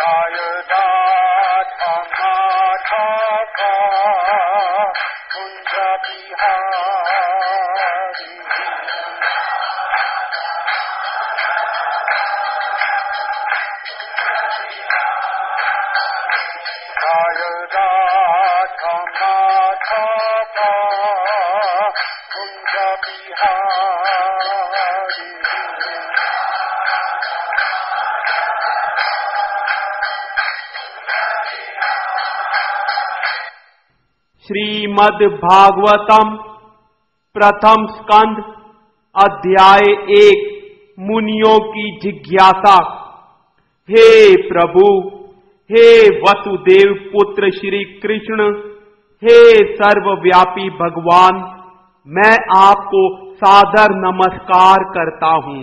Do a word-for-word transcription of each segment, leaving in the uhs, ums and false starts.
श्रीमद् भागवतम प्रथम स्कंद अध्याय एक मुनियों की जिज्ञासा। हे प्रभु, हे वसुदेव पुत्र श्री कृष्ण, हे सर्वव्यापी भगवान, मैं आपको सादर नमस्कार करता हूँ।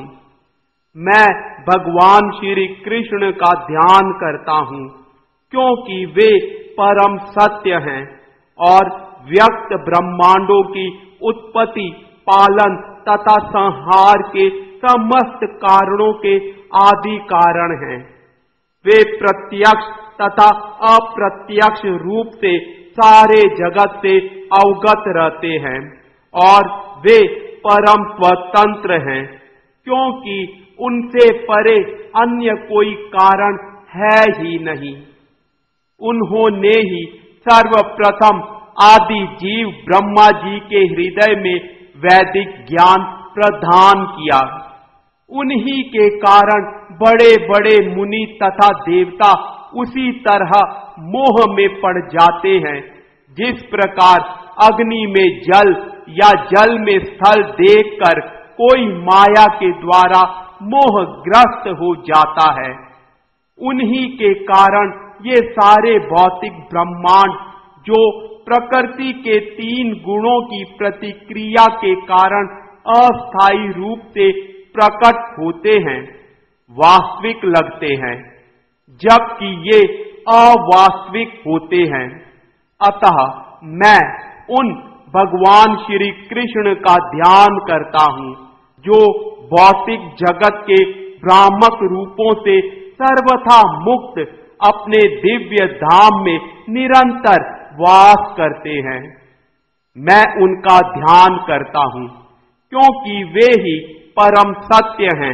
मैं भगवान श्री कृष्ण का ध्यान करता हूँ क्योंकि वे परम सत्य हैं और व्यक्त ब्रह्मांडों की उत्पत्ति, पालन तथा संहार के समस्त कारणों के आदि कारण हैं। वे प्रत्यक्ष तथा अप्रत्यक्ष रूप से सारे जगत से अवगत रहते हैं और वे परम स्वतंत्र हैं क्योंकि उनसे परे अन्य कोई कारण है ही नहीं। उन्होंने ही सर्वप्रथम आदि जीव ब्रह्मा जी के हृदय में वैदिक ज्ञान प्रदान किया। उन्हीं के कारण बड़े बड़े मुनि तथा देवता उसी तरह मोह में पड़ जाते हैं जिस प्रकार अग्नि में जल या जल में स्थल देखकर कोई माया के द्वारा मोहग्रस्त हो जाता है। उन्हीं के कारण ये सारे भौतिक ब्रह्मांड जो प्रकृति के तीन गुणों की प्रतिक्रिया के कारण अस्थायी रूप से प्रकट होते हैं, वास्तविक लगते हैं, जबकि ये अवास्तविक होते हैं। अतः मैं उन भगवान श्री कृष्ण का ध्यान करता हूँ जो भौतिक जगत के भ्रामक रूपों से सर्वथा मुक्त अपने दिव्य धाम में निरंतर वास करते हैं। मैं उनका ध्यान करता हूँ क्योंकि वे ही परम सत्य हैं।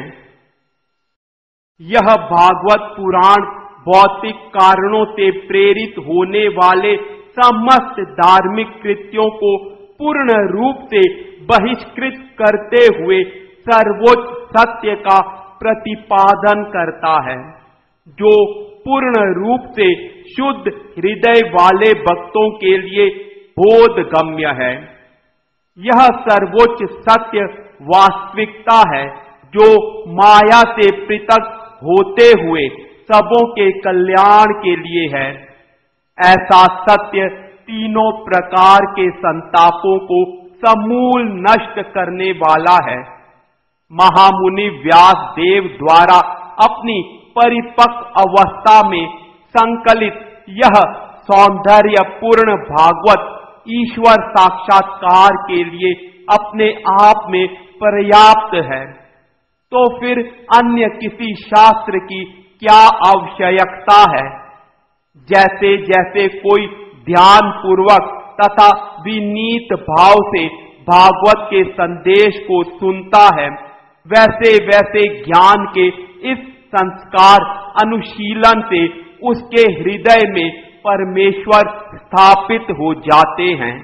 यह भागवत पुराण भौतिक कारणों से प्रेरित होने वाले समस्त धार्मिक कृत्यों को पूर्ण रूप से बहिष्कृत करते हुए सर्वोच्च सत्य का प्रतिपादन करता है जो पूर्ण रूप से शुद्ध हृदय वाले भक्तों के लिए बोधगम्य है। यह सर्वोच्च सत्य वास्तविकता है जो माया से पृथक होते हुए सबों के कल्याण के लिए है। ऐसा सत्य तीनों प्रकार के संतापों को समूल नष्ट करने वाला है। महामुनि व्यास देव द्वारा अपनी परिपक्व अवस्था में संकलित यह सौंदर्य पूर्ण भागवत ईश्वर साक्षात्कार के लिए अपने आप में पर्याप्त है। तो फिर अन्य किसी शास्त्र की क्या आवश्यकता है? जैसे जैसे कोई ध्यान पूर्वक तथा विनीत भाव से भागवत के संदेश को सुनता है, वैसे वैसे ज्ञान के इस संस्कार अनुशीलन से उसके हृदय में परमेश्वर स्थापित हो जाते हैं।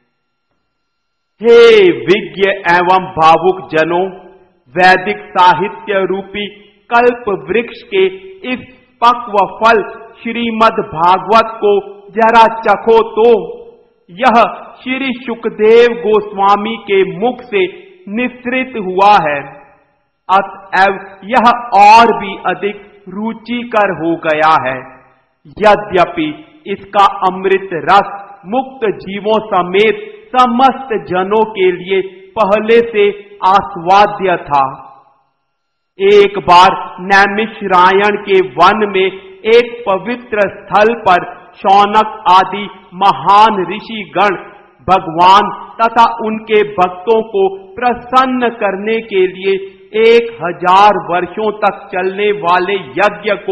हे विज्ञ एवं भावुक जनों, वैदिक साहित्य रूपी कल्प वृक्ष के इस पक्व फल श्रीमद् भागवत को जरा चखो तो। यह श्री सुखदेव गोस्वामी के मुख से निसृत हुआ है, अतएव यह और भी अधिक रुचिकर हो गया है। यद्यपि इसका अमृत रस मुक्त जीवों समेत समस्त जनों के लिए पहले से आस्वाद्य था। एक बार नैमिषारण्य के वन में एक पवित्र स्थल पर शौनक आदि महान ऋषि गण भगवान तथा उनके भक्तों को प्रसन्न करने के लिए एक हजार वर्षों तक चलने वाले यज्ञ को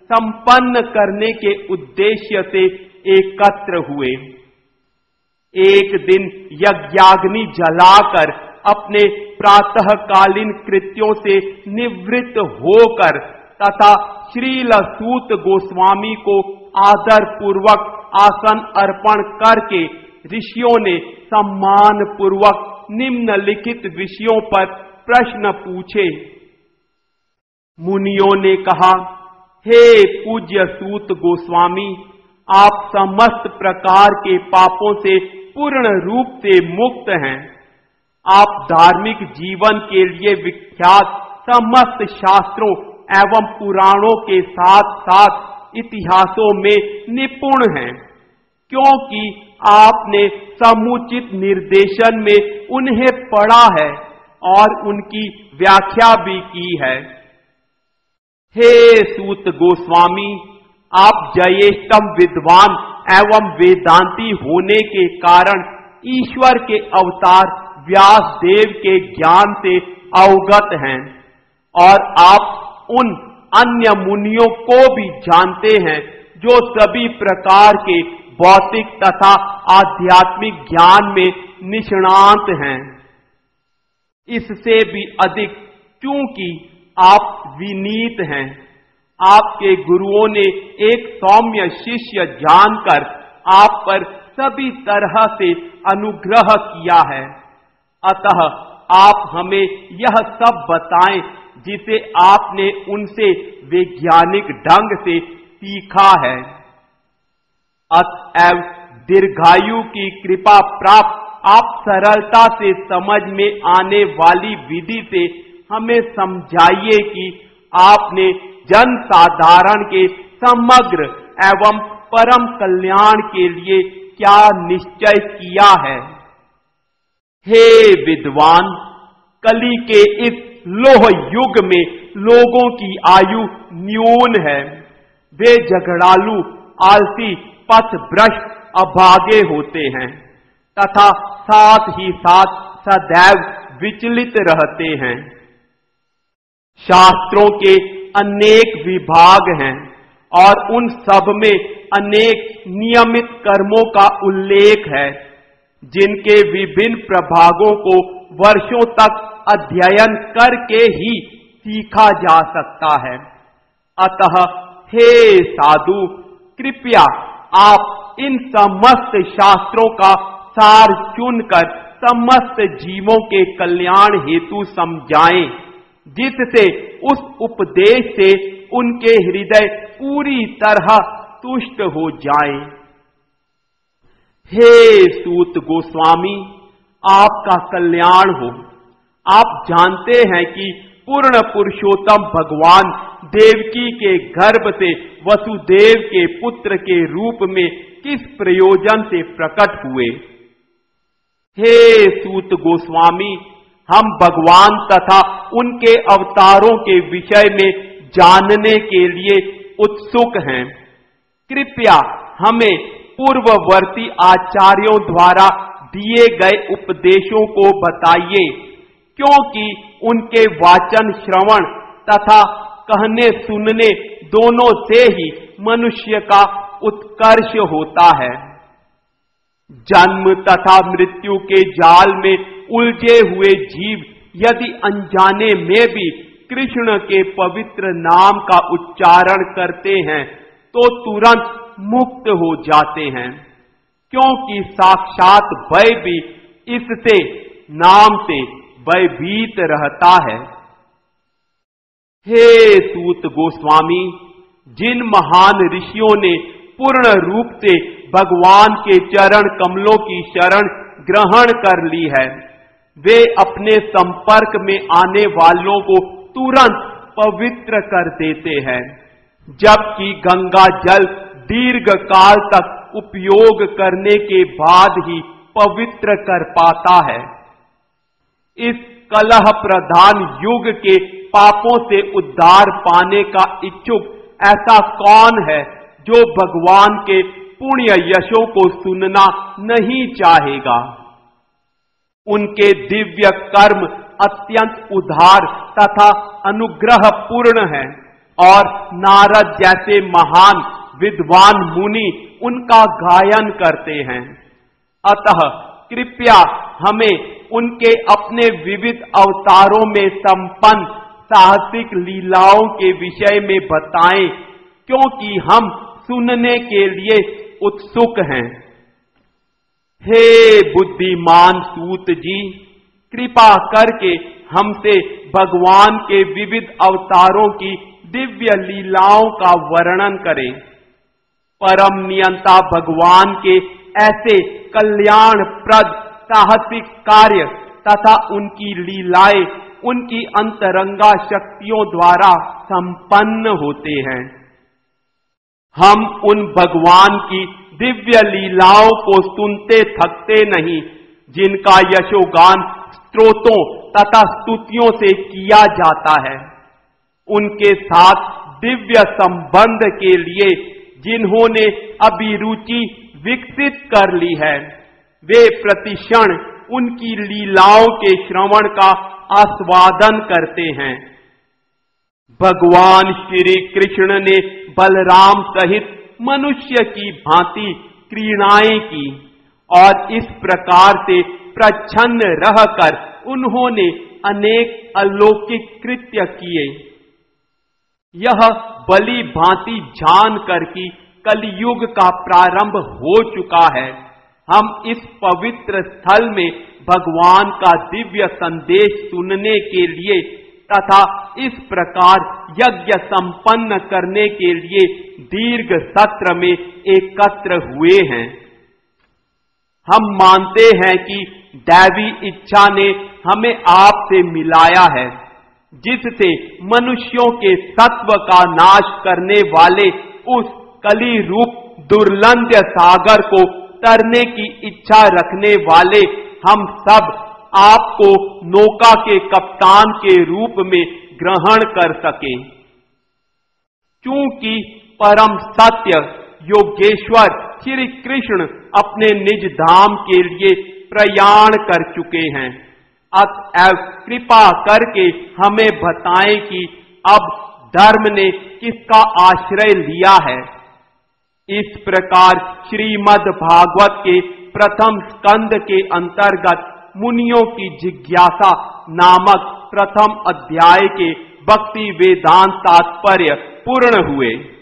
संपन्न करने के उद्देश्य से एकत्र हुए। एक दिन यज्ञाग्नि जलाकर अपने प्रातःकालीन कृत्यों से निवृत्त होकर तथा श्रील सूत गोस्वामी को आदर पूर्वक आसन अर्पण करके ऋषियों ने सम्मान पूर्वक निम्नलिखित विषयों पर प्रश्न पूछे। मुनियों ने कहा, हे पूज्य सूत गोस्वामी, आप समस्त प्रकार के पापों से पूर्ण रूप से मुक्त हैं। आप धार्मिक जीवन के लिए विख्यात समस्त शास्त्रों एवं पुराणों के साथ साथ इतिहासों में निपुण हैं, क्योंकि आपने समुचित निर्देशन में उन्हें पढ़ा है और उनकी व्याख्या भी की है। हे सूत गोस्वामी, आप ज्येष्ठतम विद्वान एवं वेदांती होने के कारण ईश्वर के अवतार व्यास देव के ज्ञान से अवगत हैं और आप उन अन्य मुनियों को भी जानते हैं जो सभी प्रकार के भौतिक तथा आध्यात्मिक ज्ञान में निष्णात हैं। इससे भी अधिक क्योंकि आप विनीत हैं, आपके गुरुओं ने एक सौम्य शिष्य जानकर आप पर सभी तरह से अनुग्रह किया है। अतः आप हमें यह सब बताएं जिसे आपने उनसे वैज्ञानिक ढंग से सीखा है। अतएव दीर्घायु की कृपा प्राप्त आप सरलता से समझ में आने वाली विधि से हमें समझाइए कि आपने जन साधारण के समग्र एवं परम कल्याण के लिए क्या निश्चय किया है। हे विद्वान, कली के इस लोह युग में लोगों की आयु न्यून है। वे झगड़ालू, आलसी, पथभ्रष्ट, अभागे होते हैं तथा साथ ही साथ सदैव विचलित रहते हैं। शास्त्रों के अनेक विभाग हैं और उन सब में अनेक नियमित कर्मों का उल्लेख है जिनके विभिन्न प्रभागों को वर्षों तक अध्ययन करके ही सीखा जा सकता है। अतः हे साधु, कृपया आप इन समस्त शास्त्रों का सार चुनकर समस्त जीवों के कल्याण हेतु समझाएं, जिससे उस उपदेश से उनके हृदय पूरी तरह तुष्ट हो जाए। हे सूत गोस्वामी, आपका कल्याण हो। आप जानते हैं कि पूर्ण पुरुषोत्तम भगवान देवकी के गर्भ से वसुदेव के पुत्र के रूप में किस प्रयोजन से प्रकट हुए। हे सूत गोस्वामी, हम भगवान तथा उनके अवतारों के विषय में जानने के लिए उत्सुक हैं। कृपया हमें पूर्ववर्ती आचार्यों द्वारा दिए गए उपदेशों को बताइए, क्योंकि उनके वाचन श्रवण तथा कहने सुनने दोनों से ही मनुष्य का उत्कर्ष होता है। जन्म तथा मृत्यु के जाल में उलझे हुए जीव यदि अनजाने में भी कृष्ण के पवित्र नाम का उच्चारण करते हैं तो तुरंत मुक्त हो जाते हैं, क्योंकि साक्षात भय भी इससे नाम से भयभीत रहता है। हे सूत गोस्वामी, जिन महान ऋषियों ने पूर्ण रूप से भगवान के चरण कमलों की शरण ग्रहण कर ली है, वे अपने संपर्क में आने वालों को तुरंत पवित्र कर देते हैं, जबकि गंगा जल दीर्घ काल तक उपयोग करने के बाद ही पवित्र कर पाता है। इस कलह प्रधान युग के पापों से उद्धार पाने का इच्छुक ऐसा कौन है जो भगवान के पुण्य यशों को सुनना नहीं चाहेगा। उनके दिव्य कर्म अत्यंत उदार तथा अनुग्रह पूर्ण है, और नारद जैसे महान विद्वान मुनि उनका गायन करते हैं। अतः कृपया हमें उनके अपने विविध अवतारों में संपन्न साहसिक लीलाओं के विषय में बताएं, क्योंकि हम सुनने के लिए उत्सुक हैं। हे बुद्धिमान सूत जी, कृपा करके हमसे भगवान के विविध अवतारों की दिव्य लीलाओं का वर्णन करें। परम नियंता भगवान के ऐसे कल्याणप्रद साहसिक कार्य तथा उनकी लीलाएं उनकी अंतरंगा शक्तियों द्वारा संपन्न होते हैं। हम उन भगवान की दिव्य लीलाओं को सुनते थकते नहीं, जिनका यशोगान स्तोत्रों तथा स्तुतियों से किया जाता है। उनके साथ दिव्य संबंध के लिए जिन्होंने अभिरुचि विकसित कर ली है, वे प्रतिक्षण उनकी लीलाओं के श्रवण का आस्वादन करते हैं। भगवान श्री कृष्ण ने बलराम सहित मनुष्य की भांति क्रीड़ाएं की और इस प्रकार से प्रच्छन्न रहकर उन्होंने अनेक अलौकिक कृत्य किए। यह बली भांति जान कर कि कलयुग का प्रारंभ हो चुका है, हम इस पवित्र स्थल में भगवान का दिव्य संदेश सुनने के लिए तथा इस प्रकार यज्ञ संपन्न करने के लिए दीर्घ सत्र में एकत्र हुए हैं। हम मानते हैं कि दैवी इच्छा ने हमें आपसे मिलाया है, जिससे मनुष्यों के सत्व का नाश करने वाले उस कली रूप दुर्लंघ्य सागर को तरने की इच्छा रखने वाले हम सब आपको नौका के कप्तान के रूप में ग्रहण कर सकें। क्योंकि परम सत्य योगेश्वर श्री कृष्ण अपने निज धाम के लिए प्रयाण कर चुके हैं, अतएव कृपा करके हमें बताएं कि अब धर्म ने किसका आश्रय लिया है। इस प्रकार श्रीमद् भागवत के प्रथम स्कंद के अंतर्गत मुनियों की जिज्ञासा नामक प्रथम अध्याय के भक्ति वेदांत तात्पर्य पूर्ण हुए।